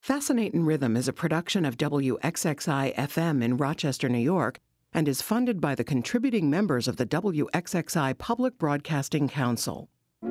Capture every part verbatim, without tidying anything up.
Fascinatin' Rhythm is a production of W X X I F M in Rochester, New York, and is funded by the contributing members of the W X X I Public Broadcasting Council.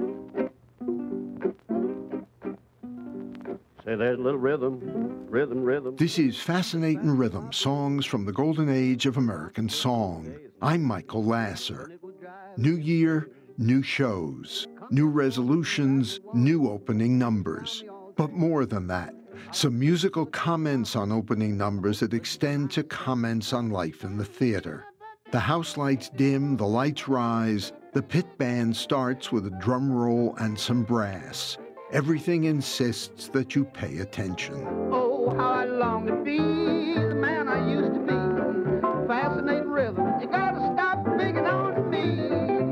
Say there's a little rhythm, rhythm, rhythm. This is Fascinatin' Rhythm, songs from the golden age of American song. I'm Michael Lasser. New year, new shows, new resolutions, new opening numbers. But more than that, some musical comments on opening numbers that extend to comments on life in the theater. The house lights dim, the lights rise, the pit band starts with a drum roll and some brass. Everything insists that you pay attention. Oh, how I long to be the man I used to be. Fascinating rhythm, you gotta stop picking on me.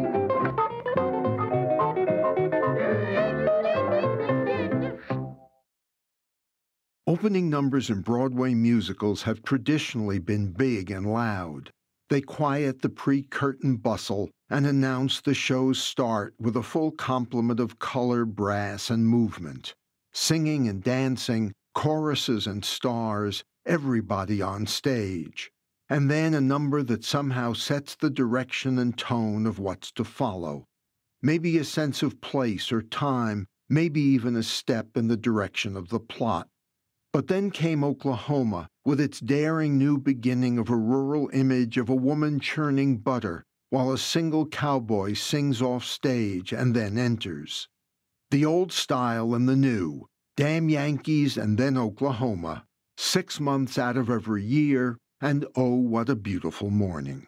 Opening numbers in Broadway musicals have traditionally been big and loud. They quiet the pre-curtain bustle and announce the show's start with a full complement of color, brass, and movement. Singing and dancing, choruses and stars, everybody on stage. And then a number that somehow sets the direction and tone of what's to follow. Maybe a sense of place or time, maybe even a step in the direction of the plot. But then came Oklahoma, with its daring new beginning of a rural image of a woman churning butter, while a single cowboy sings off stage and then enters. The old style and the new, damn Yankees and then Oklahoma, six months out of every year, and oh, what a beautiful morning.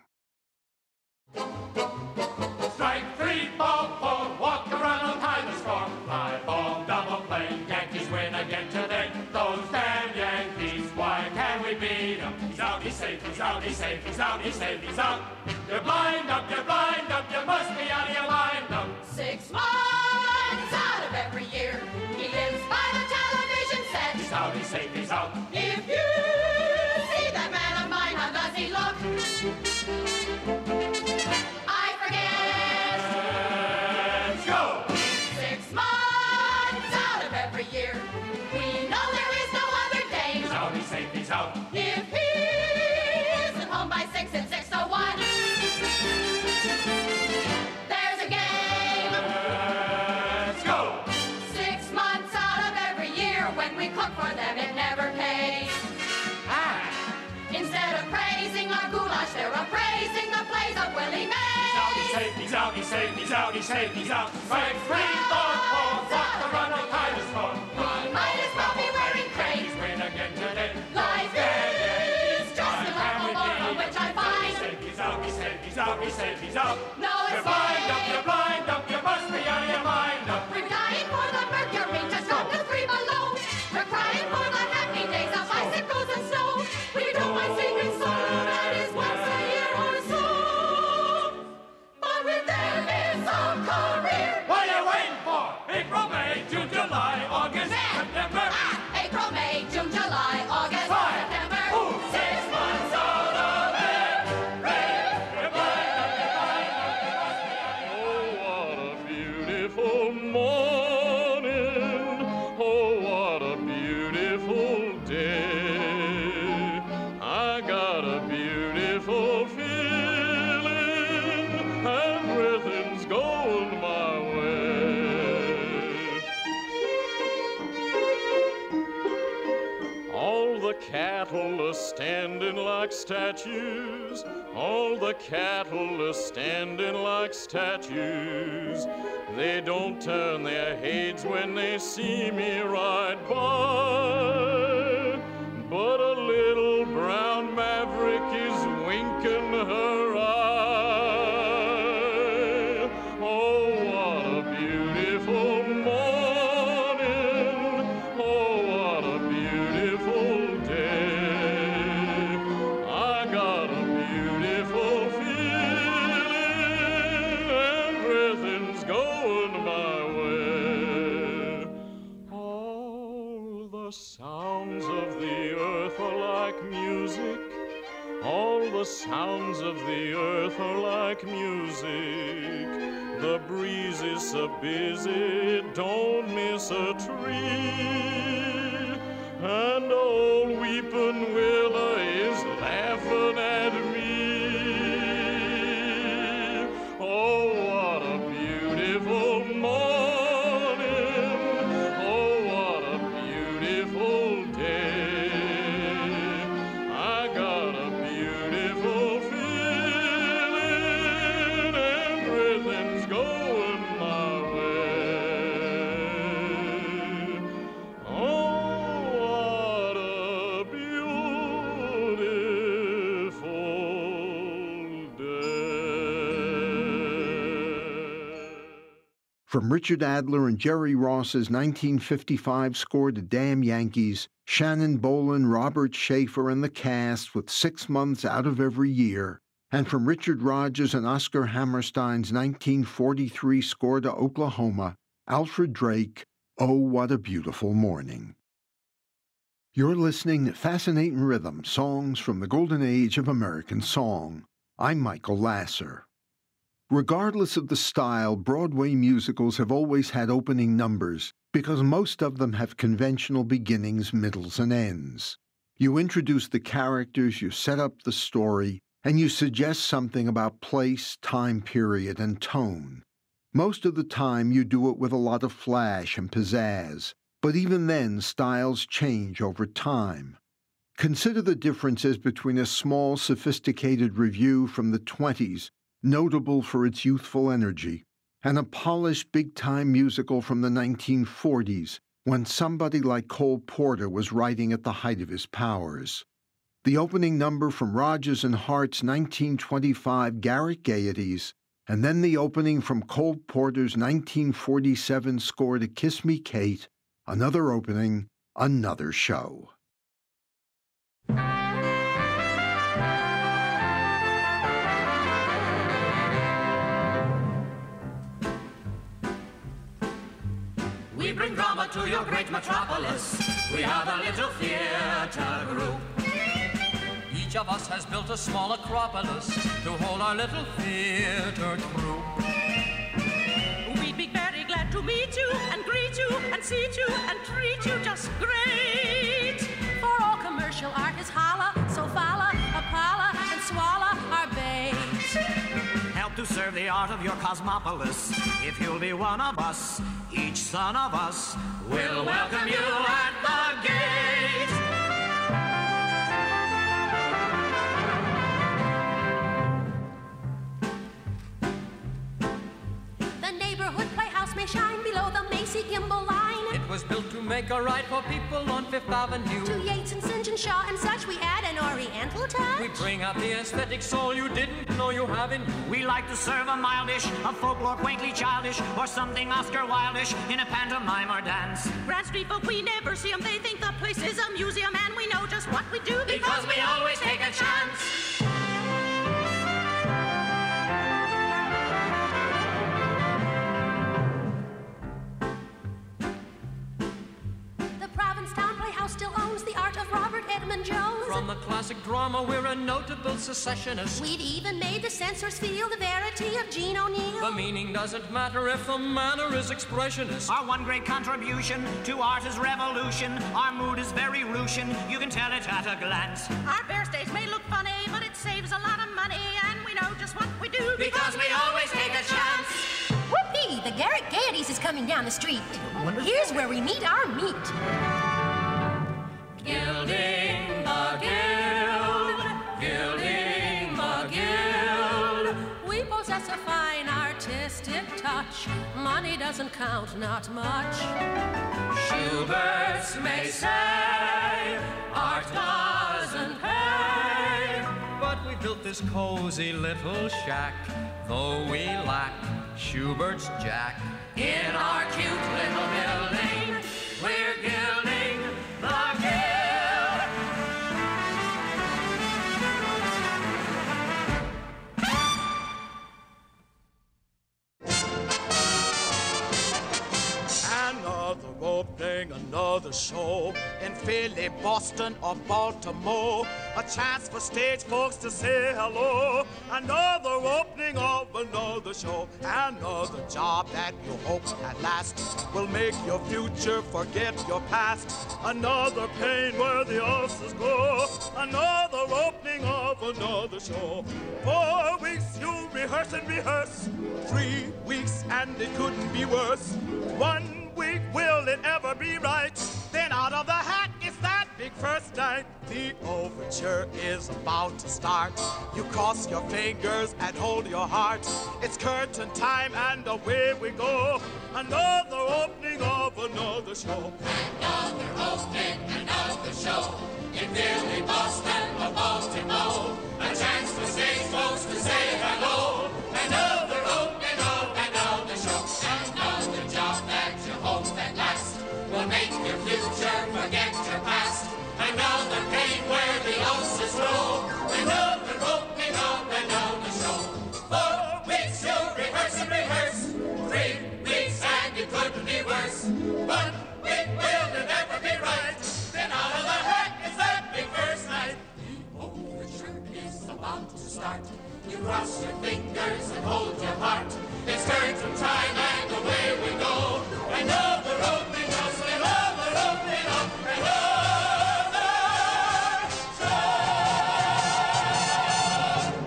Strike three, ball four, walk around, tie the score. Fly ball, double play, Yankees win again today. Those damn Yankees, why can't we beat them? He's out, he's safe, he's out, he's safe, he's out, he's safe, he's out. You're blind up, you're blind up, you must be out of your mind up. Six months out of every year, he lives by the television set. He's out, he's safe, he's out. If you see that man of mine, how does he look? I forget. Let's go! Six months out of every year, we know there is no other day. He's out, he's safe, he's out. If he isn't home by six and six to one, there's a game. Let's go! Six months out of every year, when we cook for them, it never pays. Ah! Instead of praising our goulash, they're appraising the plays of Willie Mays. He's out, he's safe, he's out, he's safe, he's out, he's out. Strike three, ball four, walk the run, no tie the score. We might as well be wearing crape. Yankees win again today. Life is just a level on which I find. He's out, he's safe, he's out, he's safe, he's out. No You're blind up, you're escape. blind up, you must be out of your mind up. We're dying for the mercury to drop to three below. We're crying for the happy days of bicycles and snow. We don't mind singing song that is once a year or so. But with them is a career. What are you waiting for? April, May, June, July, August, Then, September. ah, April, May, June, July, August, Five. September. Ooh, six months out of every. You're blind up, you're blind up, you must be out of your mind. Oh, what a beautiful morning. Oh, what a beautiful day. I got a beautiful feeling, and everything's going my way. All the cattle are standing like statues. All the cattle are standing like statues. They don't turn their heads when they see me ride by. But a little brown maverick is winking her eye. Oh, what a beautiful morning. Oh, what a beautiful day. I got a beautiful feeling. Everything's going my way. All the sounds of the earth are like music. All the sounds of the earth are like music. The breeze is so busy, don't miss a tree. weeping willow is laughing at me. Oh, what a beautiful morning. Oh, what a beautiful day. I got a beautiful feeling, everything's going my way. Oh, what a beautiful day. From Richard Adler and Jerry Ross's nineteen fifty-five score to Damn Yankees, Shannon Bolan, Robert Schaefer, and the cast with Six Months Out of Every Year, and from Richard Rodgers and Oscar Hammerstein's nineteen forty-three score to Oklahoma, Alfred Drake, Oh, What a Beautiful Morning. You're listening to Fascinating Rhythm, songs from the golden age of American song. I'm Michael Lasser. Regardless of the style, Broadway musicals have always had opening numbers because most of them have conventional beginnings, middles, and ends. You introduce the characters, you set up the story, and you suggest something about place, time period, and tone. Most of the time, you do it with a lot of flash and pizzazz, but even then, styles change over time. Consider the differences between a small, sophisticated revue from the twenties, notable for its youthful energy, and a polished big-time musical from the nineteen forties, when somebody like Cole Porter was writing at the height of his powers. The opening number from Rodgers and Hart's nineteen twenty-five Garrick Gaieties, and then the opening from Cole Porter's nineteen forty-seven score to Kiss Me, Kate, another opening, another show. We bring drama to your great metropolis. We are the Little Theater Group. Each of us has built a small acropolis to hold our little theater troupe. We'd be very glad to meet you and greet you and see you and treat you just great. For all commercial art is holla, so falla, Apollo, and swallow our bait. Help to serve the art of your cosmopolis. If you'll be one of us, each son of us We'll welcome you at the gate. The neighborhood playhouse may shine below the Macy Gimbel line. It was built to make a ride for people on Fifth Avenue. To Yeats and St. John Shaw and such, we add an oriental touch. We bring out the aesthetic soul you didn't know you have in you. We like to serve a mildish, a folklore quaintly childish, or something Oscar Wildish in a pantomime or dance. Grand Street folk, we never see them. They think the place is a museum, and we know just what we do because, Because we always take a chance. The Provincetown Playhouse still owns the art of Robert Edmund Jones. From the classic drama, we're a notable secessionist. We've even made the censors feel the verity of Gene O'Neill. The meaning doesn't matter if the manner is expressionist. Our one great contribution to art is revolution. Our mood is very Russian, you can tell it at a glance. our fair stage may look funny, but it saves a lot of money, and we know just what we do Because we always take a chance. Whoopee! The Garrick Gaieties is coming down the street. Here's where we meet our meat. Gilding the Guild, gilding the Guild. We possess a fine artistic touch. Money doesn't count, not much. Schubert's may say, art doesn't pay. But we built this cozy little shack, though we lack Schubert's Jack. In our cute little building, we're gilding the Guild. Another opening, another show. In Philly, Boston, or Baltimore. A chance for stage folks to say hello. Another opening of another show. Another job that you hope at last will make your future forget your past. Another pain where the ulcers go. Another opening of another show. Four weeks you rehearse and rehearse. Three weeks and it couldn't be worse. One week, will it ever be right? Then out of the hat, it's that big first night. The overture is about to start. You cross your fingers and hold your heart. It's curtain time and away we go. Another opening of another show. Another opening, another show. In Philly, Boston, or Baltimore. A chance for stage folks to say hello. Another opening of another show. Another job that you hope at last will make your future forget your past. Another pain where the ulcers roll. Another opening of another show. Four weeks you rehearse and rehearse. Three weeks and it couldn't be worse. One week will it ever be right? Then out of the hat is that big first night. The overture is about to start. You cross your fingers and hold your heart. It's curtain time and away we go. Another opening of another opening of another show.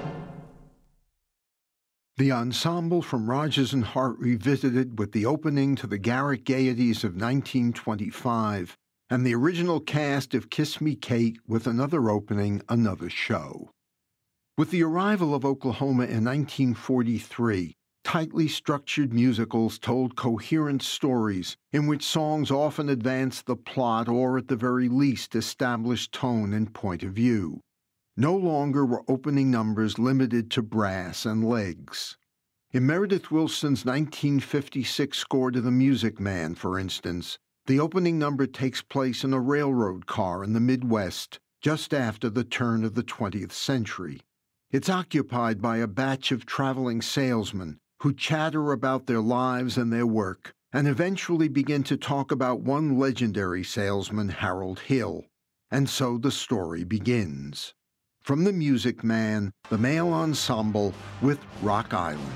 The ensemble from Rodgers and Hart revisited with the opening to the Garrick Gaieties of nineteen twenty-five and the original cast of Kiss Me Kate with another opening, another show. With the arrival of Oklahoma in nineteen forty-three, tightly structured musicals told coherent stories in which songs often advanced the plot or, at the very least, established tone and point of view. No longer were opening numbers limited to brass and legs. In Meredith Willson's nineteen fifty-six score to The Music Man, for instance, the opening number takes place in a railroad car in the Midwest just after the turn of the twentieth century. It's occupied by a batch of traveling salesmen who chatter about their lives and their work, and eventually begin to talk about one legendary salesman, Harold Hill. And so the story begins. From The Music Man, the male ensemble with Rock Island.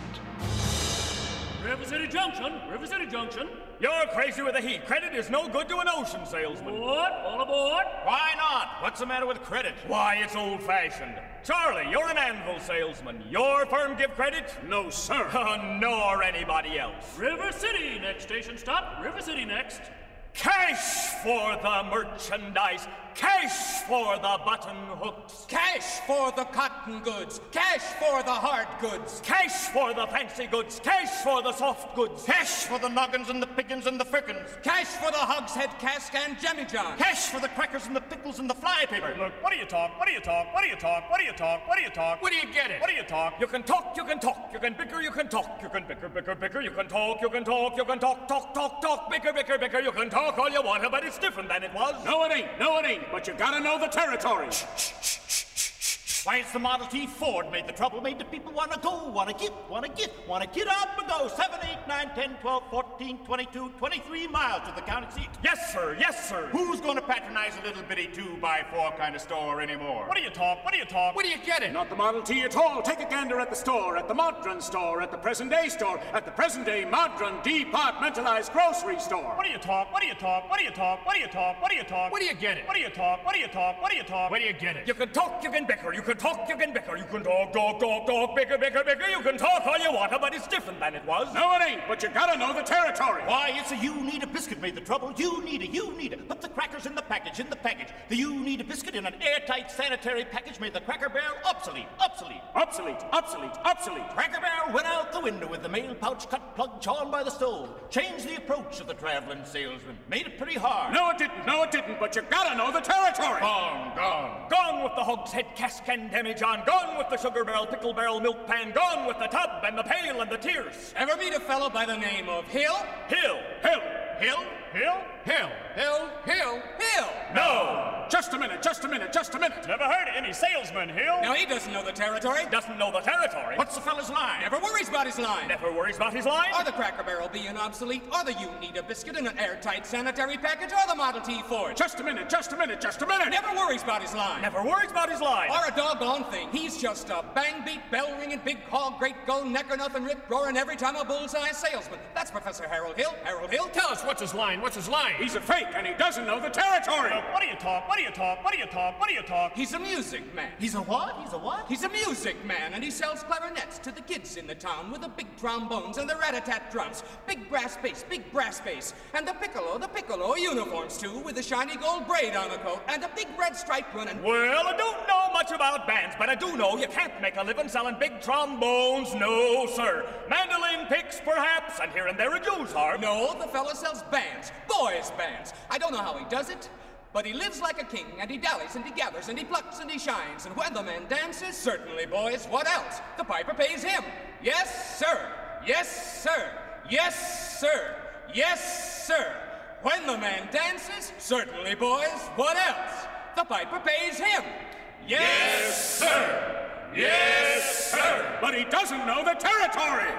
River City Junction, River City Junction. You're crazy with the heat. Credit is no good to an ocean salesman. What? All aboard? Why not? What's the matter with credit? Why, it's old-fashioned. Charlie, you're an anvil salesman. Your firm give credit? No, sir. Uh, nor anybody else. River City, next station stop. River City next. Cash for the merchandise. Cash for the button hooks. Cash for the cotton goods. Cash for the hard goods. Cash for the fancy goods. Cash for the soft goods. Cash for the noggins and the piggins and the frickins. Cash for the hogshead cask and jemmy-john. Cash for the crackers and the pickles and the fly paper. Look, what do you talk? What do you talk? What do you talk? What do you talk? What do you talk? What do you get it? What do you talk? You can talk, you can talk. You can bicker, you can talk. You can bicker, bicker, bicker. You can talk, you can talk. You can talk, talk, talk, talk. Bicker, bicker, bicker. You can talk all you want, but it's different than it was. No, it ain't. No, it ain't. But you gotta know the territory. Why, it's the Model T Ford made the trouble, made the people want to go, want to get, want to get, want to get up and go. seven, eight, nine, ten, twelve, fourteen, twenty-two, twenty-three miles to the county seat. Yes, sir, yes, sir. Who's going to patronize a little bitty two by four kind of store anymore? What do you talk? What do you talk? What do you get it? Not the Model T at all. Take a gander at the store, at the Modron store, at the present-day store, at the present-day Modron departmentalized grocery store. What do you talk? What do you talk? What do you talk? What do you talk? What do you talk? What do you get it? What do you talk? What do you talk? What do you talk? Where do you get it? You can talk, you can bicker, you can talk, you can bicker, you can talk, talk, talk, talk, bicker, bicker, bicker. You can talk all you want, but it's different than it was. No, it ain't, but you gotta know the territory. Why, it's a you need a biscuit made the trouble. You need a, you need a. Put the crackers in the package, in the package. The you need a biscuit in an airtight sanitary package made the Cracker Barrel obsolete, obsolete. Obsolete, obsolete, obsolete. Cracker Barrel went out the window with the mail pouch cut plug chawn by the stove. Changed the approach of the traveling salesman. Made it pretty hard. No, it didn't, no, it didn't, but you gotta know the territory. Gone, gone. Gone with the hogshead cask and demijohn. Gone with the sugar barrel, pickle barrel, milk pan. Gone with the tub and the pail and the tears. Ever meet a fellow by the name of Hill? Hill. Hill. Hill? Hill? Hill. Hill. Hill. Hill. No. Just Just a minute, just a minute, just a minute. Never heard of any salesman, Hill. Now, he doesn't know the territory. Doesn't know the territory. What's the fella's line? Never worries about his line. Never worries about his line. Or the Cracker Barrel being obsolete, or the you need a biscuit in an airtight sanitary package, or the Model T Ford. Just a minute, just a minute, just a minute. Never worries about his line. Never worries about his line. Or a doggone thing. He's just a bang-beat, bell-ringing, big hog, great go, neck-or-nothing, rip-roaring every time a bullseye salesman. That's Professor Harold Hill. Harold Hill. Tell us what's his line, what's his line? He's a fake, and he doesn't know the territory. Uh, what do you talk, what do you talk, what do you talk, what do you talk? He's a music man. He's a what? He's a what? He's a music man, and he sells clarinets to the kids in the town with the big trombones and the rat-a-tat drums, big brass bass, big brass bass, and the piccolo, the piccolo uniforms too, with a shiny gold braid on the coat and a big red stripe running. Well, I don't know much about bands, but I do know you can't make a living selling big trombones, no, sir. Mandolin picks, perhaps, and here and there a Jew's harp. No, the fella sells bands, boys' bands. I don't know how he does it, but he lives like a king, and he dallies, and he gathers, and he plucks, and he shines, and when the man dances, certainly, boys, what else? The piper pays him. Yes, sir. Yes, sir. Yes, sir. Yes, sir. When the man dances, certainly, boys, what else? The piper pays him. Yes, yes sir. Yes, sir. But he doesn't know the territory.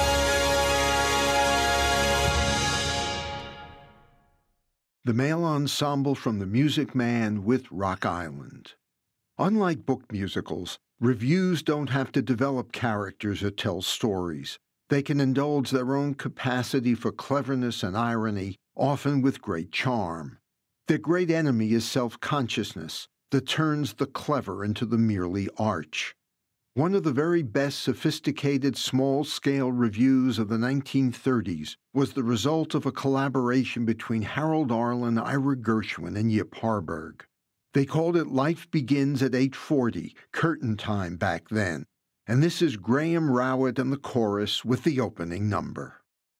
The male ensemble from The Music Man with Rock Island. Unlike book musicals, revues don't have to develop characters or tell stories. They can indulge their own capacity for cleverness and irony, often with great charm. Their great enemy is self-consciousness that turns the clever into the merely arch. One of the very best sophisticated small-scale revues of the nineteen thirties was the result of a collaboration between Harold Arlen, Ira Gershwin, and Yip Harburg. They called it Life Begins at eight forty, curtain time back then. And this is Graham Rowett and the chorus with the opening number.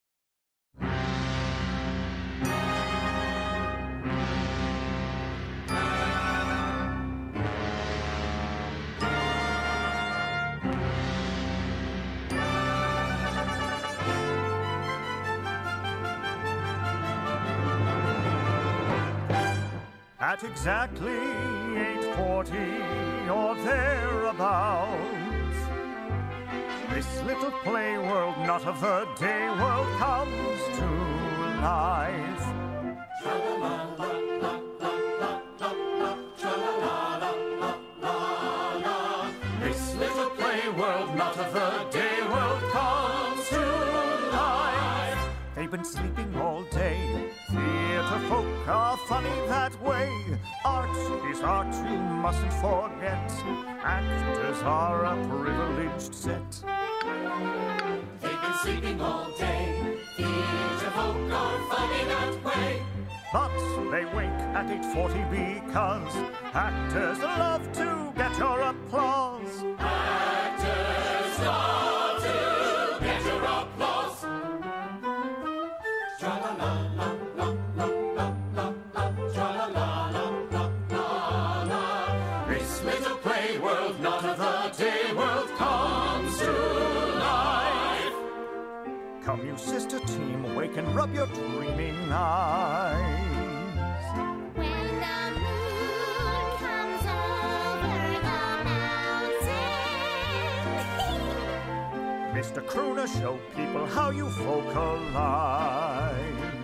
At exactly eight forty or thereabouts, this little play world, not of the day world, comes to life. This little play world, not of the day world, comes to life. They've been sleeping all day. Theatre folk are funny that way. Art is art, you mustn't forget. Actors are a privileged set. They've been sleeping all day. Theatre folk are funny that way. But they wake at eight forty because actors love to get your applause. Actors love to get your applause. Tra-la-la-la-la-la-la-la-la-la. This little play world, not of the day world, comes to life. Come, you sister team, wake and rub your dreaming eyes. When the moon comes over the mountain. Mister Crooner, show people how you vocalize.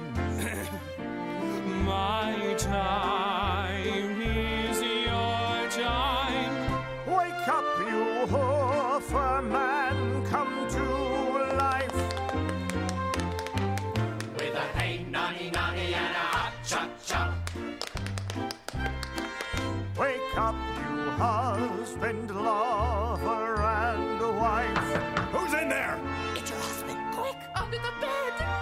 My time is your time. Wake up, you hoofer man, come to life. With a hey, nonny, nonny, and a hot cha-cha. Wake up, you husband, lover, and wife. Who's in there? It's your husband. Quick, under the bed.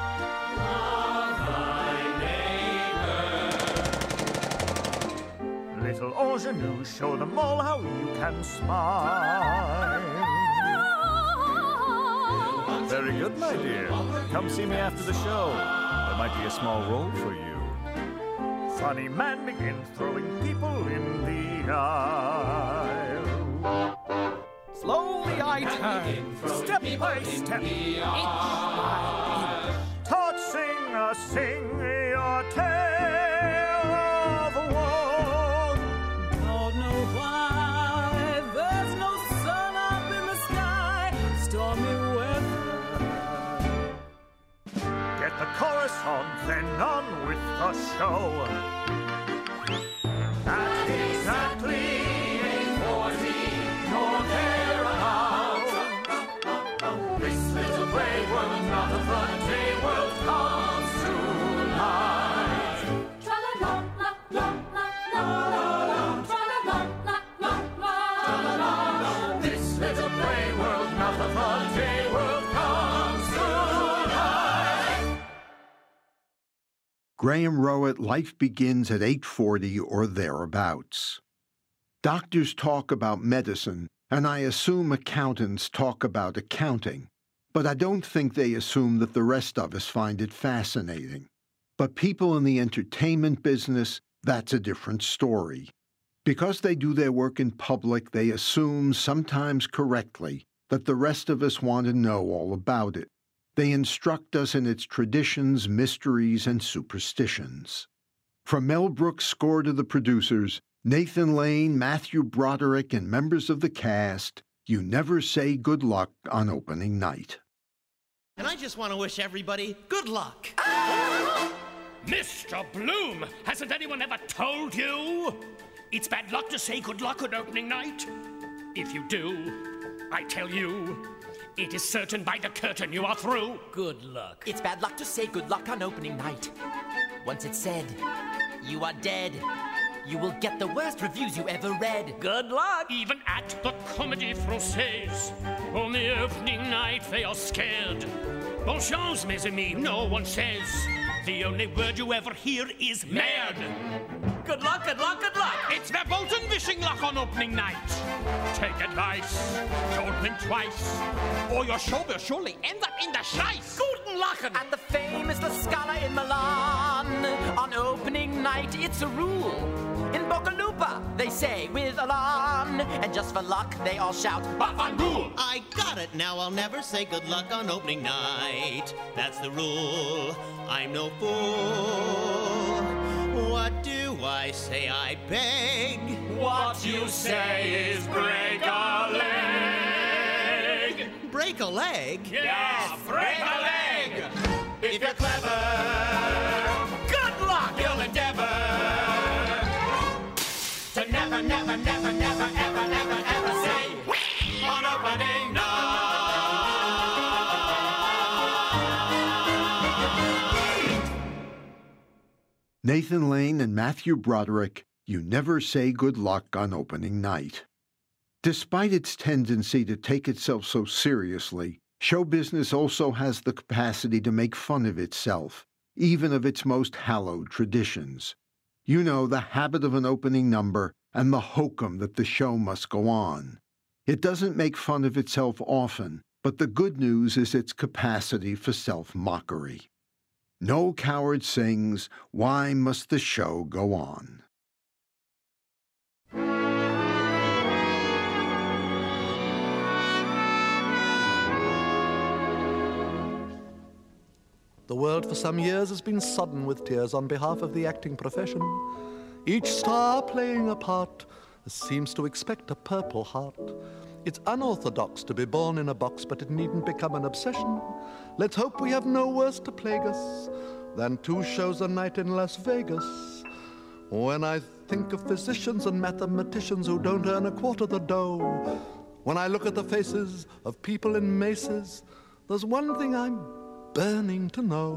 Little ingenue, show them all how you can smile. Very good, my dear. Come see me after the show. There might be a small role for you. Funny man begins throwing people in the aisle. Slowly I turn, step by step, inch by inch. Taught singer, sing your tale of woe. the show. At exactly eight forty, North thereabouts, this little play world, not of the day world, comes to life. Tra-la-la-la-la-la-la-la, tra-la-la-la-la-la-la, this little play world, not of the day world, comes to life. Graham Rowett, Life Begins at eight forty or thereabouts. Doctors talk about medicine, and I assume accountants talk about accounting. But I don't think they assume that the rest of us find it fascinating. But people in the entertainment business, that's a different story. Because they do their work in public, they assume, sometimes correctly, that the rest of us want to know all about it. They instruct us in its traditions, mysteries, and superstitions. From Mel Brooks' score to the producers, Nathan Lane, Matthew Broderick, and members of the cast, you never say good luck on opening night. And I just want to wish everybody good luck. Mister Bloom, hasn't anyone ever told you? It's bad luck to say good luck on opening night. If you do, I tell you, it is certain by the curtain you are through. Good luck. It's bad luck to say good luck on opening night. Once it's said, you are dead. You will get the worst reviews you ever read. Good luck. Even at the Comédie Française, on the opening night they are scared. Bon chance, mes amis, no one says. The only word you ever hear is mad. Good luck, good luck, good luck. It's verboten wishing luck on opening night. Take advice, don't blink twice, or your show will surely end up in the scheiß. Guten Lachen. At the famous La Scala in Milan, on opening night it's a rule. In Boccalupa, they say with Alan, and just for luck, they all shout, Bafandool! I got it, now I'll never say good luck on opening night. That's the rule, I'm no fool. What do I say, I beg? What you say is break a leg. Break a leg? Yes, break a leg. If you're clever, good luck, you'll endeavor to never, never, never, never, ever, ever, ever say on opening night. Nathan Lane and Matthew Broderick, you never say good luck on opening night. Despite its tendency to take itself so seriously, show business also has the capacity to make fun of itself, even of its most hallowed traditions. You know, the habit of an opening number and the hokum that the show must go on. It doesn't make fun of itself often, but the good news is its capacity for self-mockery. No coward sings, "Why must the show go on?" The world for some years has been sodden with tears on behalf of the acting profession. Each star playing a part seems to expect a Purple Heart. It's unorthodox to be born in a box, but it needn't become an obsession. Let's hope we have no worse to plague us than two shows a night in Las Vegas. When I think of physicians and mathematicians who don't earn a quarter the dough, when I look at the faces of people in maces, there's one thing I'm burning to know.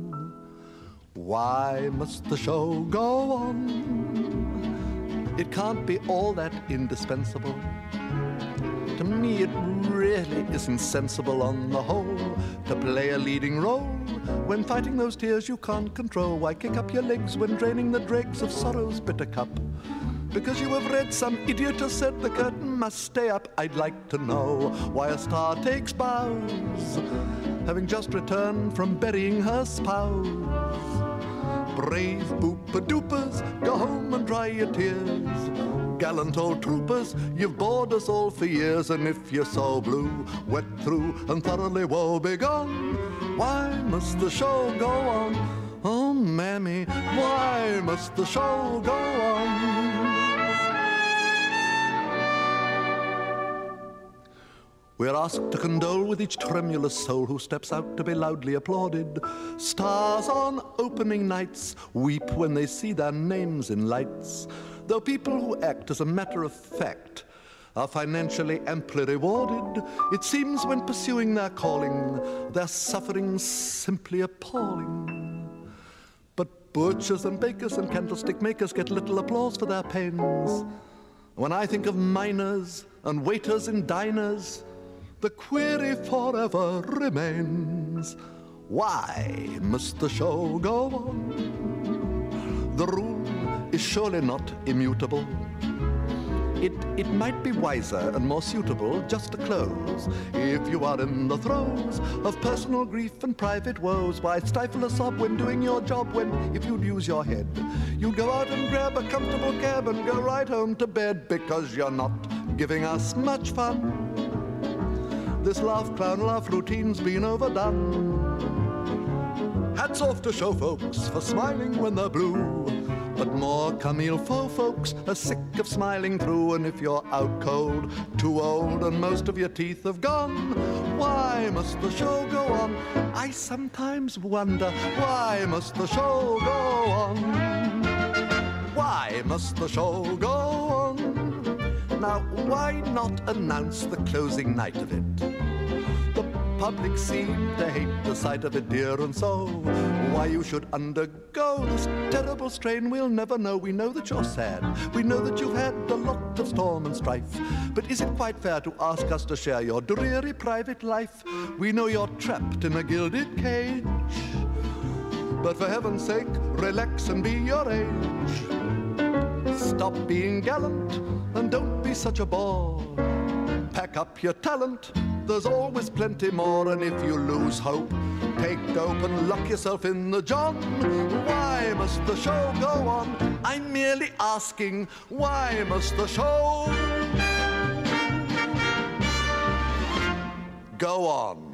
Why must the show go on? It can't be all that indispensable. To me it really isn't sensible on the whole to play a leading role when fighting those tears you can't control. Why kick up your legs when draining the dregs of sorrow's bitter cup? Because you have read some idiot has said the curtain must stay up. I'd like to know why a star takes bows, having just returned from burying her spouse. Brave boopa-doopers, go home and dry your tears. Gallant old troopers, you've bored us all for years. And if you're so blue, wet through and thoroughly woe begone, why must the show go on? Oh, mammy, why must the show go on? We're asked to condole with each tremulous soul who steps out to be loudly applauded. Stars on opening nights weep when they see their names in lights, though people who act as a matter of fact are financially amply rewarded. It seems when pursuing their calling, their suffering's simply appalling. But butchers and bakers and candlestick makers get little applause for their pains. When I think of miners and waiters in diners, the query forever remains, why must the show go on? The rule is surely not immutable. It, it might be wiser and more suitable just to close. If you are in the throes of personal grief and private woes, why stifle a sob when doing your job, when, if you'd use your head, you'd go out and grab a comfortable cab and go right home to bed, because you're not giving us much fun. This laugh, clown, laugh routine's been overdone. Hats off to show folks for smiling when they're blue, but more Camille faux folks are sick of smiling through. And if you're out cold, too old, and most of your teeth have gone, why must the show go on? I sometimes wonder, why must the show go on? Why must the show go on? Now, why not announce the closing night of it? The public seem to hate the sight of it, dear, and so why you should undergo this terrible strain we'll never know. We know that you're sad, we know that you've had a lot of storm and strife, but is it quite fair to ask us to share your dreary private life? We know you're trapped in a gilded cage, but for heaven's sake, relax and be your age. Stop being gallant and don't be such a bore. Pack up your talent, there's always plenty more. And if you lose hope, take dope and lock yourself in the john. Why must the show go on? I'm merely asking, why must the show go on?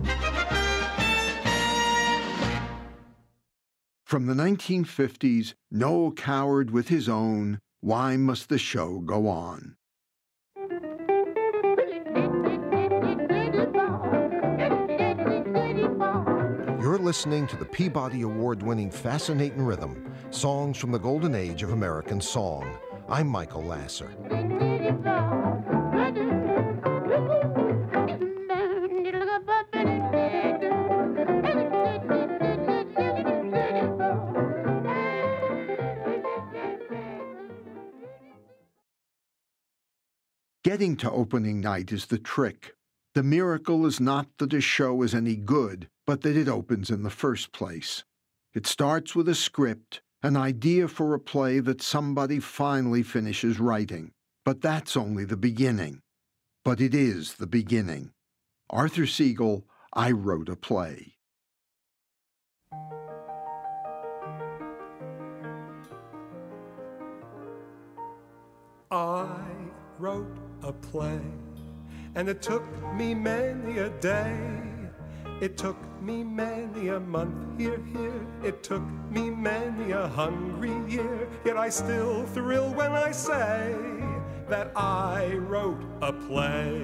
From the nineteen fifties, Noel Coward with his own Why Must the Show Go On? You're listening to the Peabody Award-winning Fascinating Rhythm, songs from the golden age of American song. I'm Michael Lasser. Getting to opening night is the trick. The miracle is not that a show is any good, but that it opens in the first place. It starts with a script, an idea for a play that somebody finally finishes writing. But that's only the beginning. But it is the beginning. Arthur Siegel, I Wrote a Play. I wrote a play, and it took me many a day. It took me many a month, here, here. It took me many a hungry year. Yet I still thrill when I say that I wrote a play.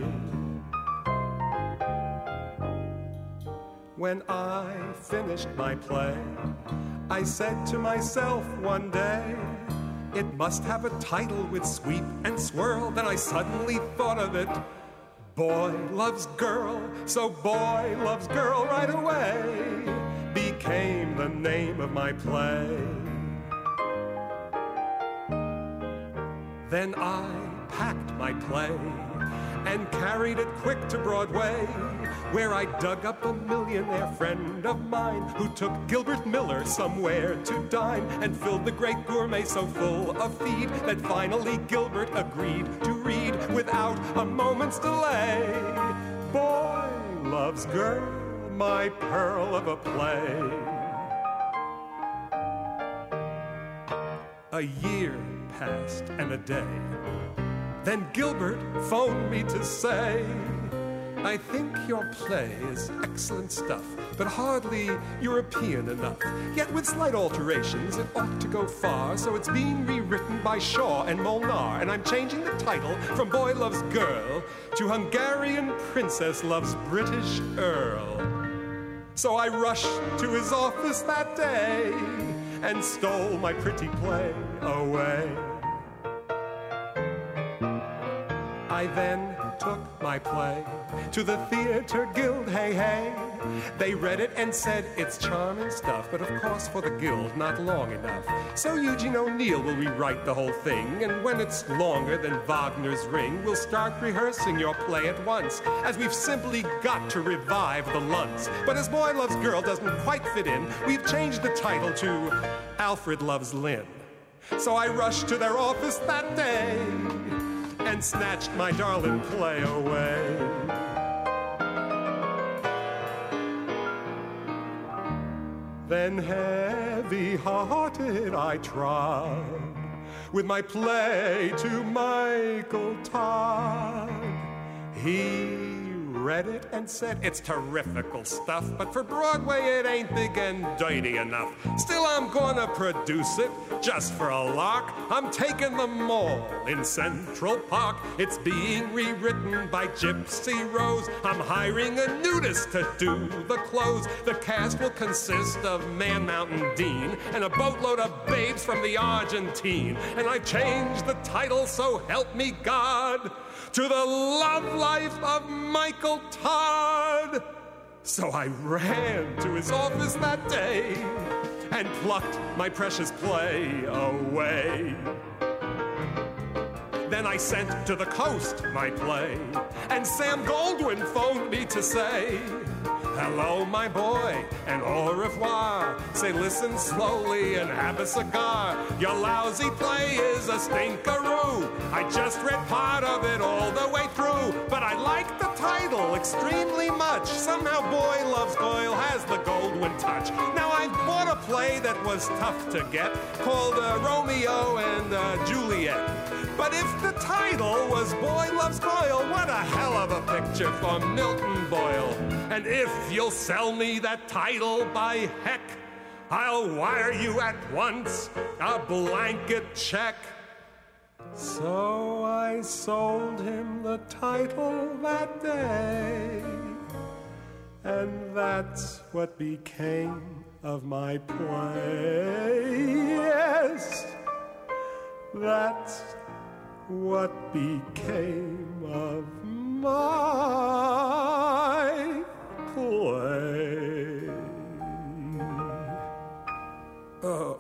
When I finished my play, I said to myself one day, it must have a title with sweep and swirl. Then I suddenly thought of it. Boy loves girl, so boy loves girl right away became the name of my play. Then I packed my play and carried it quick to Broadway, where I dug up a millionaire friend of mine who took Gilbert Miller somewhere to dine and filled the great gourmet so full of feed that finally Gilbert agreed to read without a moment's delay. Boy loves girl, my pearl of a play. A year passed and a day. Then Gilbert phoned me to say I think your play is excellent stuff, but hardly European enough. Yet with slight alterations, it ought to go far, so it's being rewritten by Shaw and Molnar, and I'm changing the title from Boy Loves Girl to Hungarian Princess Loves British Earl. So I rushed to his office that day and stole my pretty play away. I then took my play to the Theatre Guild, hey, hey. They read it and said it's charming stuff, but of course for the Guild, not long enough. So Eugene O'Neill will rewrite the whole thing, and when it's longer than Wagner's Ring, we'll start rehearsing your play at once, as we've simply got to revive the Luntz. But as Boy Loves Girl doesn't quite fit in, we've changed the title to Alfred Loves Lynn. So I rushed to their office that day and snatched my darling play away. Then heavy-hearted I trod with my play to Michael Todd. He read it and said it's terrifical stuff, but for Broadway it ain't big and dirty enough. Still, I'm gonna produce it just for a lark. I'm taking the mall in Central Park. It's being rewritten by Gypsy Rose. I'm hiring a nudist to do the clothes. The cast will consist of Man Mountain Dean and a boatload of babes from the Argentine. And I changed the title, so help me God, to The Love Life of Michael Todd. So I ran to his office that day and plucked my precious play away. Then I sent to the coast my play, and Sam Goldwyn phoned me to say, hello, my boy, and au revoir. Say, listen slowly and have a cigar. Your lousy play is a stinkeroo. I just read part of it all the way through, but I like the title extremely much. Somehow Boy Loves Goyle has the Goldwyn touch. Now, I bought a play that was tough to get, called uh, Romeo and uh, Juliet. But if the title was Boy Loves Goyle, what a hell of a picture for Milton Boyle. And if you'll sell me that title, by heck, I'll wire you at once a blanket check. So I sold him the title that day, and that's what became of my play. Yes, that's what became of my play. Oh.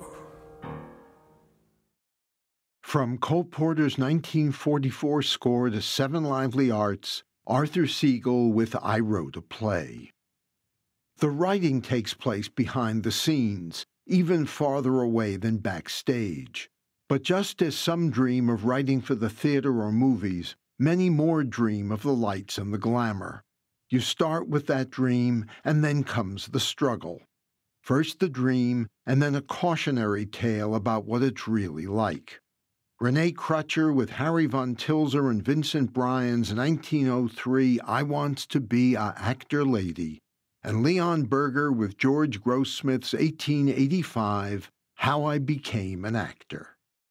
From Cole Porter's nineteen forty-four score to Seven Lively Arts, Arthur Siegel with I Wrote a Play. The writing takes place behind the scenes, even farther away than backstage. But just as some dream of writing for the theater or movies, many more dream of the lights and the glamour. You start with that dream, and then comes the struggle. First the dream, and then a cautionary tale about what it's really like. Renee Crutcher with Harry Von Tilzer and Vincent Bryan's nineteen oh three I Wants to Be a Actor Lady, and Leon Berger with George Grossmith's eighteen eighty-five How I Became an Actor.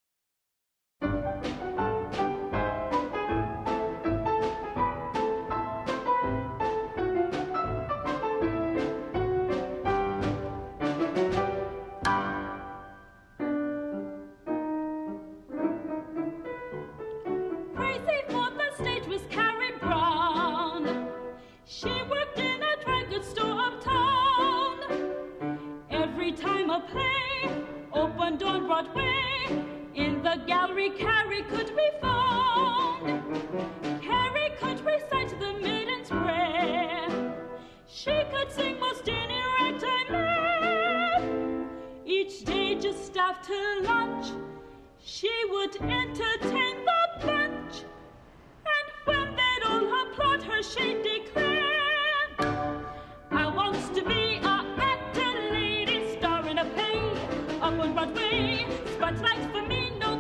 Carrie could be found. Carrie could recite the Maiden's Prayer. She could sing most any ragtime air. Each day just after lunch, she would entertain the bunch. And when they'd all applaud her, she'd declare, I wants to be a actor lady, star in a play up on Broadway. Spotlight for me, no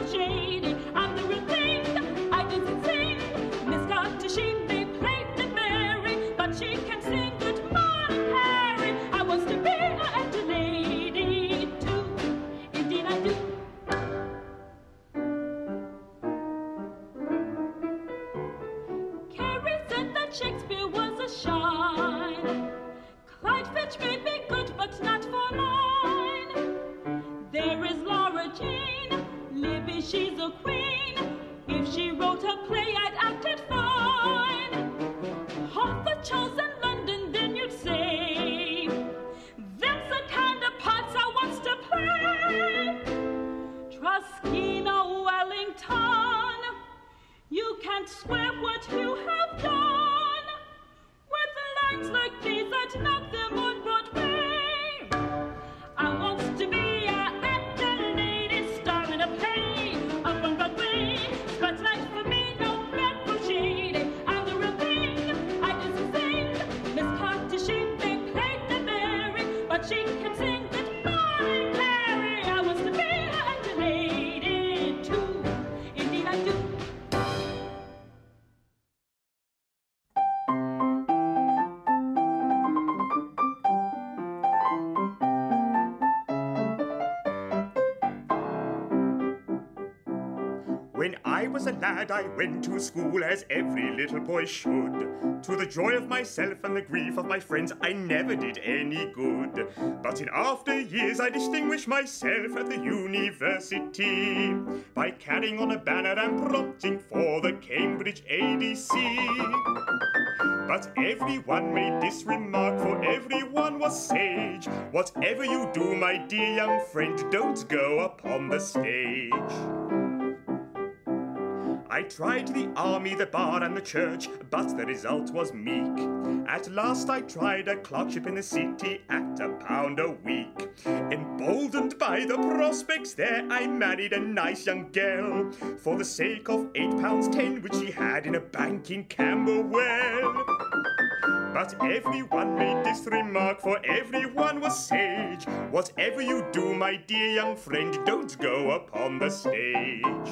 shady. I'm the real thing. I didn't sing. Miss Carter, she may play the bell. Shakespeare was a shine. Clyde Fitch may be good, but not for mine. There is Laura Jane, Libby, she's a queen. If she wrote a play, I'd act it fine. Arthur Charles in London, then you'd say, that's the kind of parts I wants to play. Truskina Wellington, you can't swear what you have done. With lines like these, I'd knock them on Broadway. I wants to be a actor, lady, star in a play. Up on Broadway, but life for me, no blood for shade. I'm the real thing, I just sing. Miss Carter, she may play the Mary, but she can sing goodbye, Clary. I wants to be a actor, lady, too. Indeed, I do. When I was a lad, I went to school as every little boy should. To the joy of myself and the grief of my friends, I never did any good. But in after years, I distinguished myself at the university by carrying on a banner and plotting for the Cambridge A D C. But everyone made this remark, for everyone was sage. Whatever you do, my dear young friend, don't go upon the stage. I tried the army, the bar and the church, but the result was meek. At last I tried a clerkship in the city at a pound a week. Emboldened by the prospects there, I married a nice young girl for the sake of eight pounds ten, which she had in a bank in Camberwell. But everyone made this remark, for everyone was sage. Whatever you do, my dear young friend, don't go upon the stage.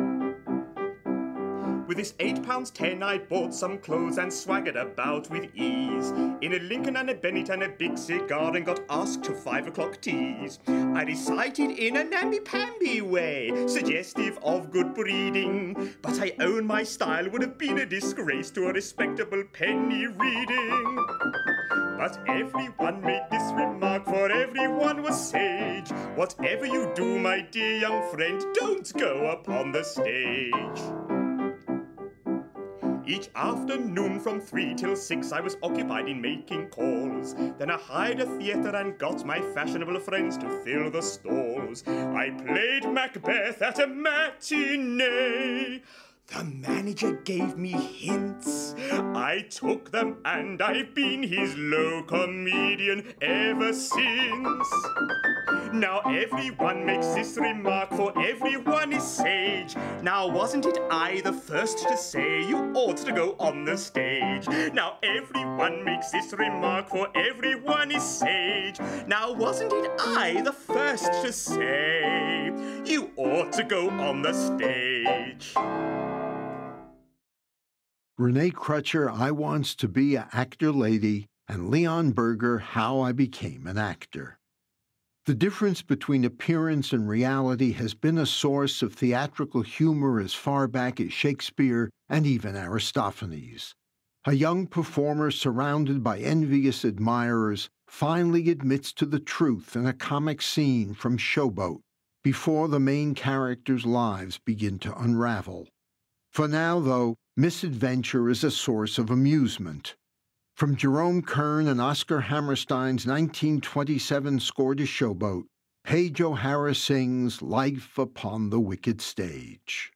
With this eight pounds ten, I bought some clothes and swaggered about with ease in a Lincoln and a Bennett and a big cigar, and got asked to five o'clock teas. I recited in a namby-pamby way, suggestive of good breeding, but I own my style would have been a disgrace to a respectable penny reading. But everyone made this remark, for everyone was sage. Whatever you do, my dear young friend, don't go upon the stage. Each afternoon from three till six I was occupied in making calls. Then I hired a theatre and got my fashionable friends to fill the stalls. I played Macbeth at a matinee. The manager gave me hints. I took them and I've been his low comedian ever since. Now everyone makes this remark, for everyone is sage. Now wasn't it I the first to say you ought to go on the stage? Now everyone makes this remark, for everyone is sage. Now wasn't it I the first to say you ought to go on the stage? Renee Crutcher, I Wants to Be a Actor Lady, and Leon Berger, How I Became an Actor. The difference between appearance and reality has been a source of theatrical humor as far back as Shakespeare and even Aristophanes. A young performer surrounded by envious admirers finally admits to the truth in a comic scene from Showboat before the main characters' lives begin to unravel. For now, though, misadventure is a source of amusement. From Jerome Kern and Oscar Hammerstein's nineteen twenty-seven score to Showboat, Paige O'Hara sings Life Upon the Wicked Stage.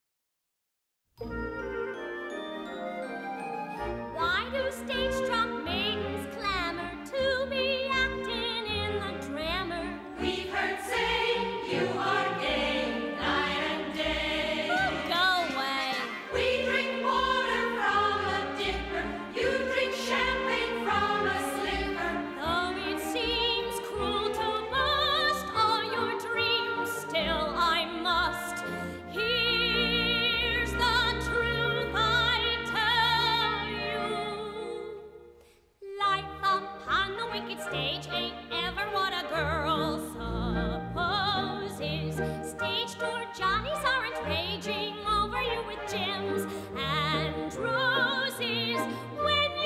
Why do stage-struck maidens clamor to be acting in the drama? We've heard say you are gay night and day. Oh, go away. We drink water from a dipper. You drink champagne from a slipper. Though it seems cruel to bust all your dreams, still I must. Here's the truth I tell you. Life upon the wicked stage ain't ever what a girl supposes. Stage door Johnnies aren't raging over you with gems and roses. When you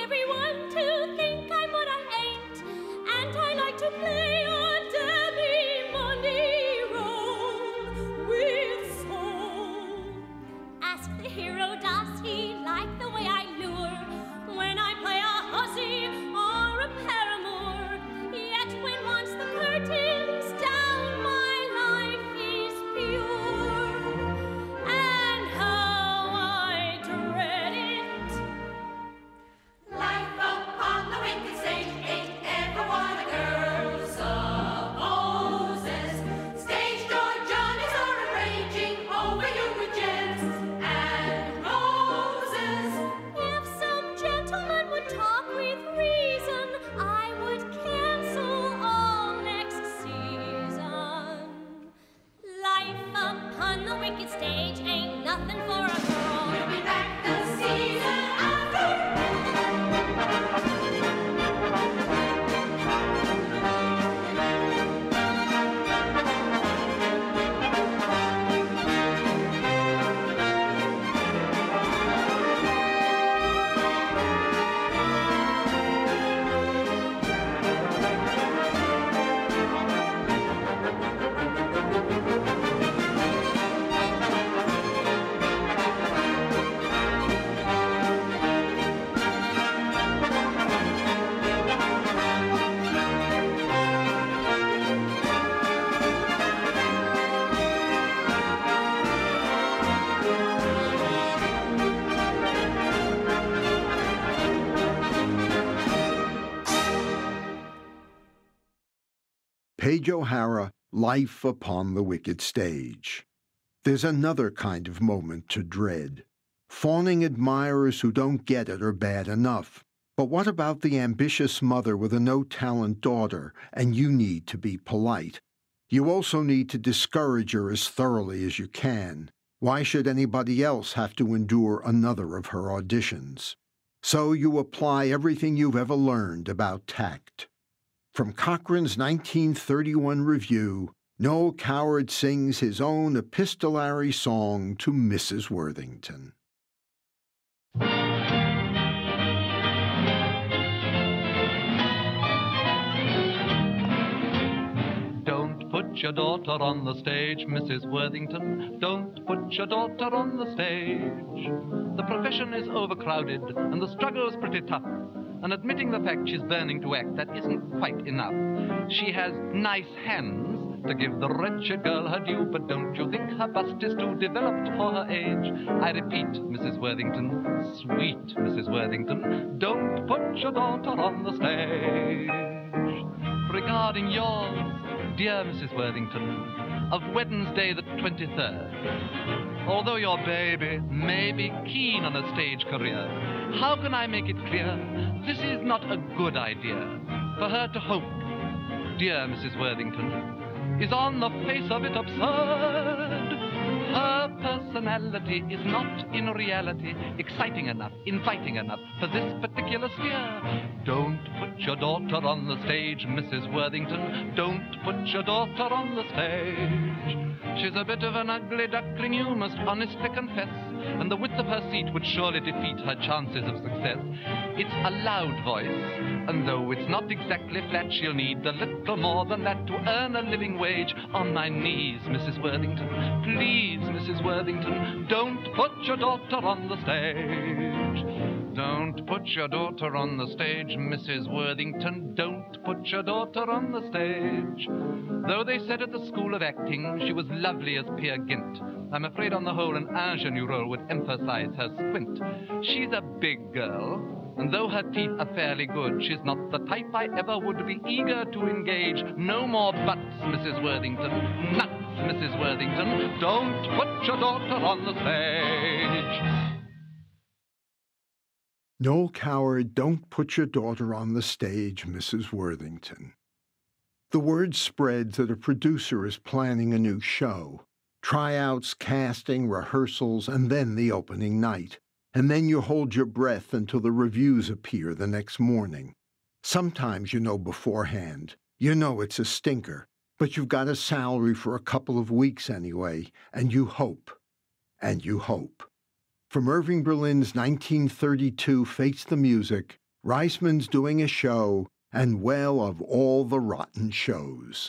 everyone to think I'm what I ain't, and I like to play a Demi-Money role with soul. Ask the hero, does he like the way I lure when I play a hussy or a paramour? Yet when once the curtain's down, my life is pure, and how I dread it. Life upon the wicked stage ain't ever what a girl supposes. Stage door Johnnies are arranging over you with gems and roses. If some gentleman would talk with reason, I would cancel all next season. Life upon the wicked stage ain't nothing for a girl. We'll be back the season after. Page O'Hara, Life Upon the Wicked Stage. There's another kind of moment to dread. Fawning admirers who don't get it are bad enough. But what about the ambitious mother with a no-talent daughter, and you need to be polite? You also need to discourage her as thoroughly as you can. Why should anybody else have to endure another of her auditions? So you apply everything you've ever learned about tact. From Cochrane's nineteen thirty-one review, Noel Coward sings his own epistolary song to Missus Worthington. Don't put your daughter on the stage, Missus Worthington. Don't put your daughter on the stage. The profession is overcrowded, and the struggle's pretty tough. And admitting the fact she's burning to act, that isn't quite enough. She has nice hands to give the wretched girl her due, but don't you think her bust is too developed for her age? I repeat, Missus Worthington, sweet Missus Worthington, don't put your daughter on the stage. Regarding yours, dear Missus Worthington, of Wednesday the twenty-third, although your baby may be keen on a stage career, how can I make it clear this is not a good idea for her to hope, dear Missus Worthington, is on the face of it absurd. Her personality is not in reality exciting enough, inviting enough for this particular sphere. Don't put your daughter on the stage, Missus Worthington. Don't put your daughter on the stage. She's a bit of an ugly duckling, you must honestly confess, and the width of her seat would surely defeat her chances of success. It's a loud voice, and though it's not exactly flat, she'll need a little more than that to earn a living wage. On my knees, Missus Worthington, please, Missus Worthington, don't put your daughter on the stage. Don't put your daughter on the stage, Missus Worthington, don't put your daughter on the stage. Though they said at the School of Acting she was lovely as Peer Gynt, I'm afraid on the whole an ingenue role would emphasize her squint. She's a big girl, and though her teeth are fairly good, she's not the type I ever would be eager to engage. No more buts, Missus Worthington, nuts, Missus Worthington, don't put your daughter on the stage. Noel Coward, don't put your daughter on the stage, Missus Worthington. The word spreads that a producer is planning a new show. Tryouts, casting, rehearsals, and then the opening night. And then you hold your breath until the reviews appear the next morning. Sometimes you know beforehand. You know it's a stinker, but you've got a salary for a couple of weeks anyway, and you hope. And you hope. From Irving Berlin's nineteen thirty-two Face the Music, Reisman's doing a show, and well, of all the rotten shows.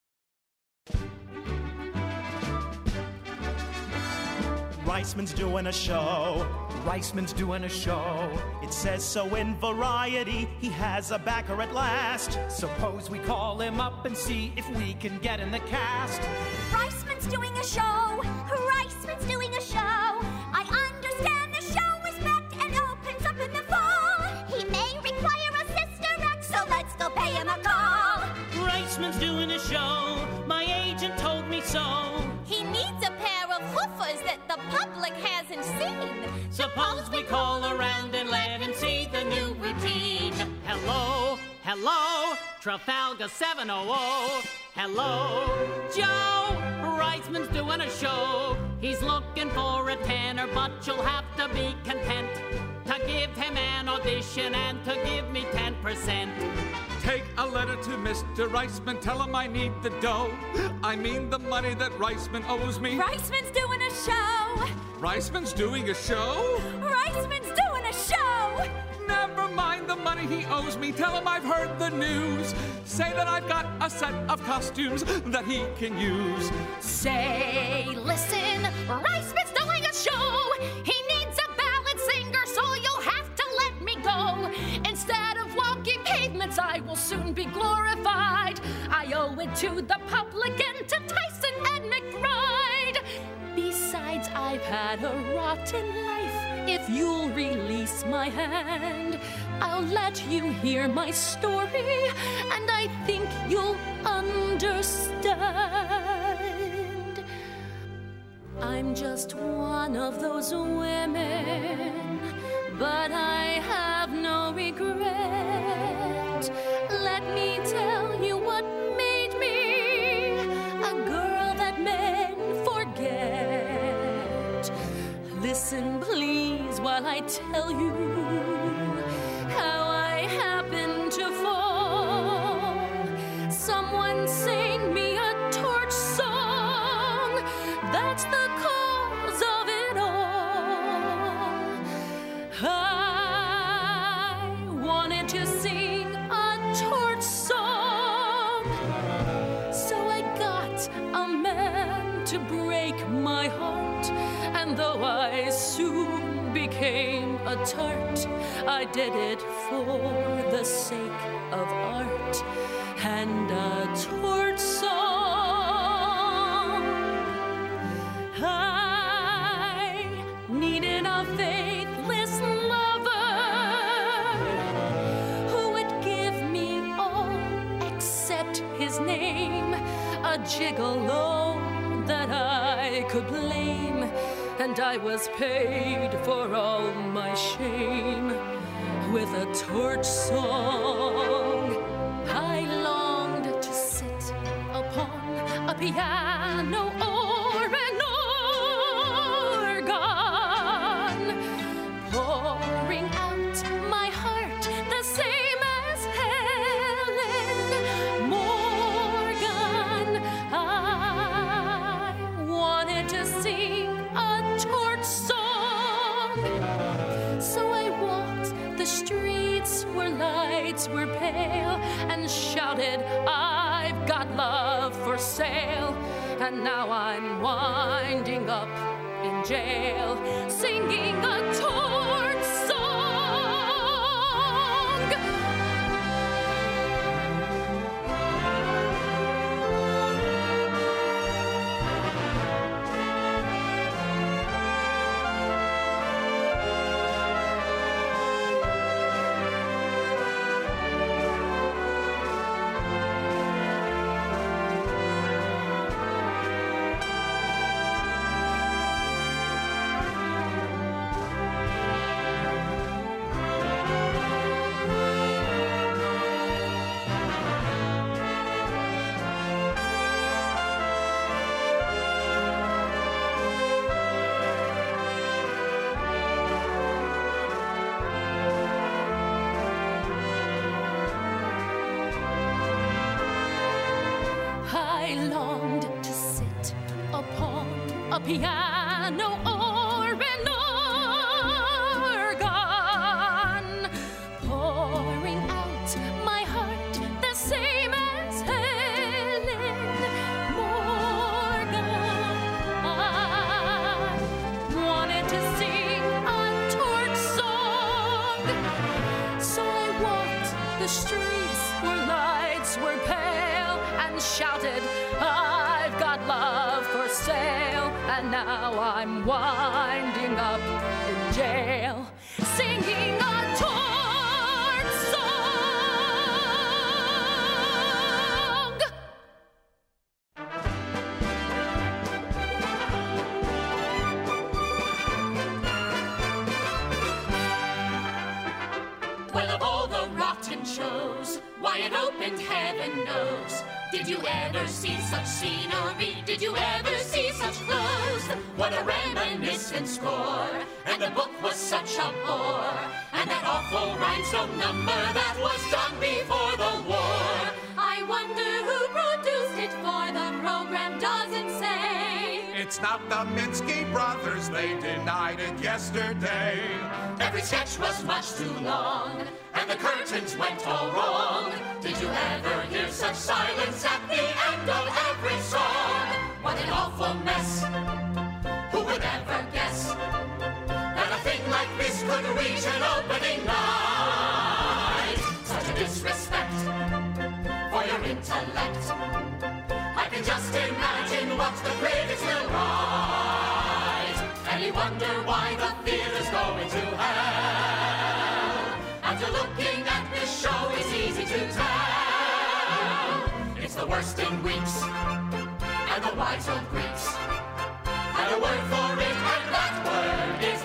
Reisman's doing a show. Reisman's doing a show. It says so in Variety. He has a backer at last. Suppose we call him up and see if we can get in the cast. Reisman's doing a show. Reisman's doing a show. I understand the show is packed and opens up in the fall. He may require a sister act, so let's go pay him a call. Reisman's doing a show. My agent told me so. He needs a pair of hoofers that the public hasn't seen. Suppose we call around and let him see the new routine. Hello, hello, Trafalgar seven oh oh. Hello, Joe. Reisman's doing a show. He's looking for a tenor, but you'll have to be content to give him an audition and to give me ten percent. Take a letter to Mister Reisman, tell him I need the dough. I mean the money that Reisman owes me. Reisman's doing a show. Reisman's doing a show? Reisman's doing a show. Never mind the money he owes me, tell him I've heard the news. Say that I've got a set of costumes that he can use. Say, listen, Reisman's doing a show. He needs a ballad singer, so you'll have to let me go. Instead of walking pavements, I will soon be glorified. I owe it to the public and to Tyson and McBride. Besides, I've had a rotten life. If you'll release my hand, I'll let you hear my story, and I think you'll understand. I'm just one of those women, but I have no regret. Let me tell you what made me a girl that men forget. Listen, please, while I tell you how I happened to fall. Someone sang me a torch song. That's the cause of it all. I wanted to sing a torch song, so I got a man to break my heart. And though I soon became a tart, I did it for the sake of art and a torch song. I needed a faithless lover who would give me all except his name, a gigolo that I could blame. And I was paid for all my shame with a torch song. I longed to sit upon a piano or an organ, pouring out my heart the same as Helen Morgan. I wanted to sing a torch song, so I walked the streets where lights were pale and shouted, I've got love for sale. And now I'm winding up in jail, singing a torch song. I longed to sit upon a piano or an organ, the streets where lights were pale, and shouted, I've got love for sale. And now I'm winding up in jail, singing a tort song. Well, of all the rotten shows, why it opened heaven knows. Did you ever see such scenery? Did you ever see such clothes? What a reminiscent score, and the book was such a bore. And that awful rhinestone number that was done before the war. I wonder who produced it, for the program doesn't say. It's not the Minsky brothers, they denied it yesterday. Every sketch was much too long, and the curtains went all wrong. Did you ever hear such silence at the end of every song? What an awful mess! Who would ever guess that a thing like this could reach an opening night? Such a disrespect for your intellect. I can just imagine what the critics will write. And you wonder why the theater's going to hell. After looking at this show, it's easy to tell. It's the worst in weeks, and the wise old Greeks had a word for it, and that word is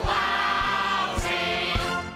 lousy.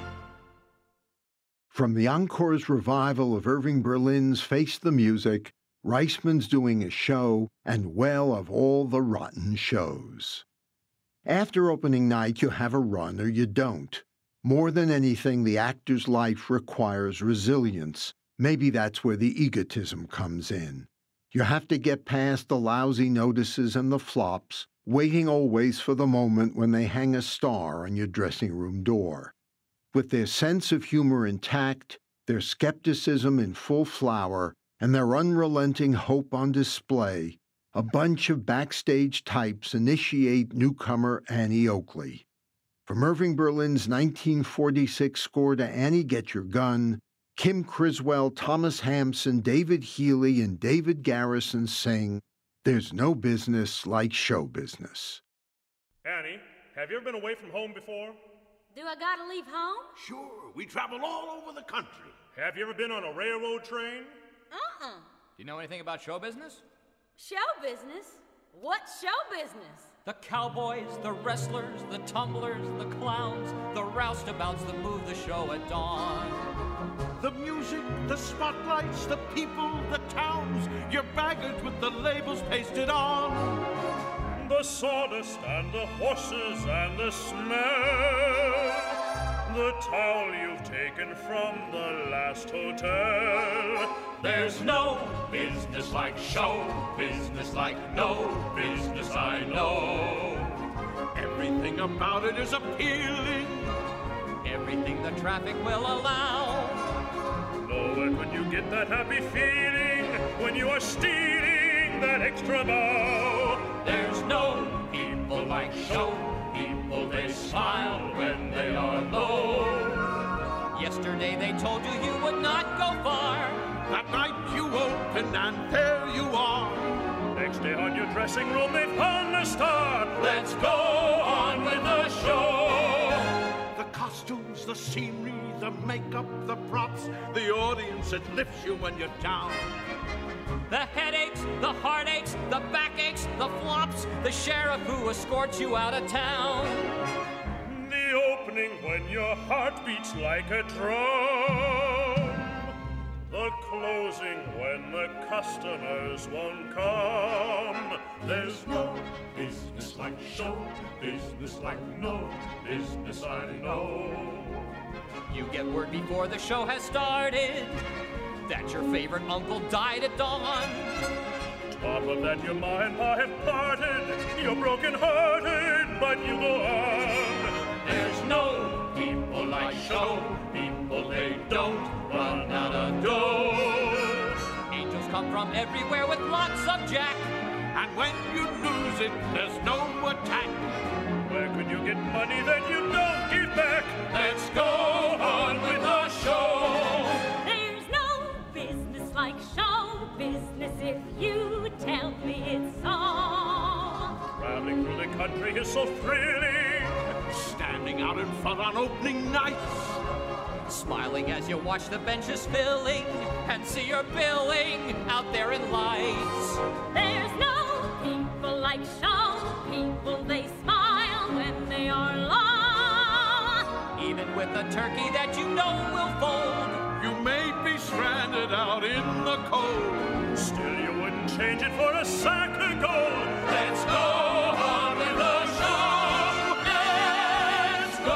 From the Encore's revival of Irving Berlin's Face the Music, Reisman's doing a show, and well, of all the rotten shows. After opening night, you have a run or you don't. More than anything, the actor's life requires resilience. Maybe that's where the egotism comes in. You have to get past the lousy notices and the flops, waiting always for the moment when they hang a star on your dressing room door. With their sense of humor intact, their skepticism in full flower, and their unrelenting hope on display, a bunch of backstage types initiate newcomer Annie Oakley. From Irving Berlin's nineteen forty-six score to Annie Get Your Gun, Kim Criswell, Thomas Hampson, David Healy, and David Garrison sing, There's No Business Like Show Business. Annie, have you ever been away from home before? Do I gotta leave home? Sure, we travel all over the country. Have you ever been on a railroad train? Uh-uh. Do you know anything about show business? Show business? What show business? The cowboys, the wrestlers, the tumblers, the clowns, the roustabouts that move the show at dawn. The music, the spotlights, the people, the towns, your baggage with the labels pasted on. The sawdust and the horses and the smell. The towel you've taken from the last hotel. There's no business like show business, like no business I know. Everything about it is appealing. Everything the traffic will allow. Know it when you get that happy feeling, when you are stealing that extra bow. There's no people like show people, they smile when they are low. Yesterday they told you you would not go far. That night you open and there you are. Next day on your dressing room they've hung a star. Let's go on with the show. The costumes, the scenery, the makeup, the props, the audience, it lifts you when you're down. The headaches, the heartaches, the backaches, the flops, the sheriff who escorts you out of town. The opening when your heart beats like a drum. The closing when the customers won't come. There's no business like show business, like no business I know. You get word before the show has started that your favorite uncle died at dawn. Top of that, your ma and pa have parted. You're broken-hearted, but you go on. There's no people like show people, they don't run out of dough. Angels come from everywhere with lots of jack. And when you lose it, there's no attack. Where can you get money that you don't give back? Let's go on with the show. There's no like show business if you tell me it's so. Traveling through the country is so thrilling. Standing out in front on opening nights. Smiling as you watch the benches filling and see your billing out there in lights. There's no people like show people. They smile when they are low. Even with a turkey that you know will fold, you may be stranded out in the cold. Still you wouldn't change it for a sack of gold. Let's go on with the show. Let's go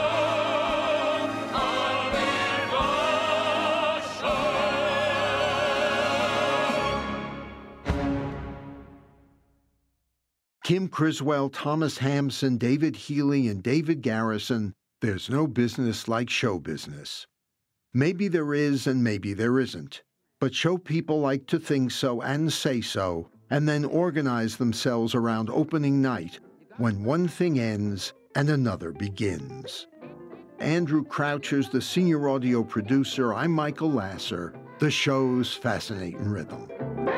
on with the show. Kim Criswell, Thomas Hampson, David Healy, and David Garrison, there's no business like show business. Maybe there is and maybe there isn't, but show people like to think so and say so, and then organize themselves around opening night when one thing ends and another begins. Andrew Croucher's the senior audio producer. I'm Michael Lasser. The show's Fascinating Rhythm.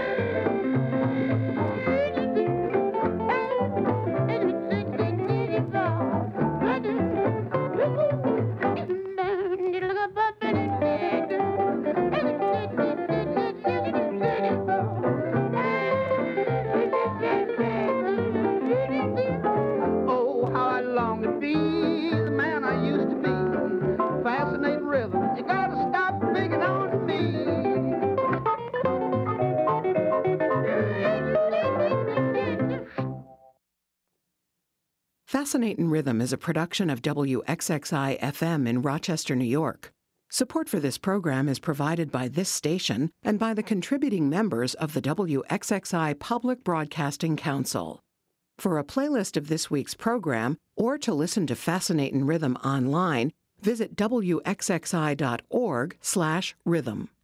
Fascinating Rhythm is a production of W X X I F M in Rochester, New York. Support for this program is provided by this station and by the contributing members of the W X X I Public Broadcasting Council. For a playlist of this week's program, or to listen to Fascinating Rhythm online, visit W X X I dot org slash rhythm.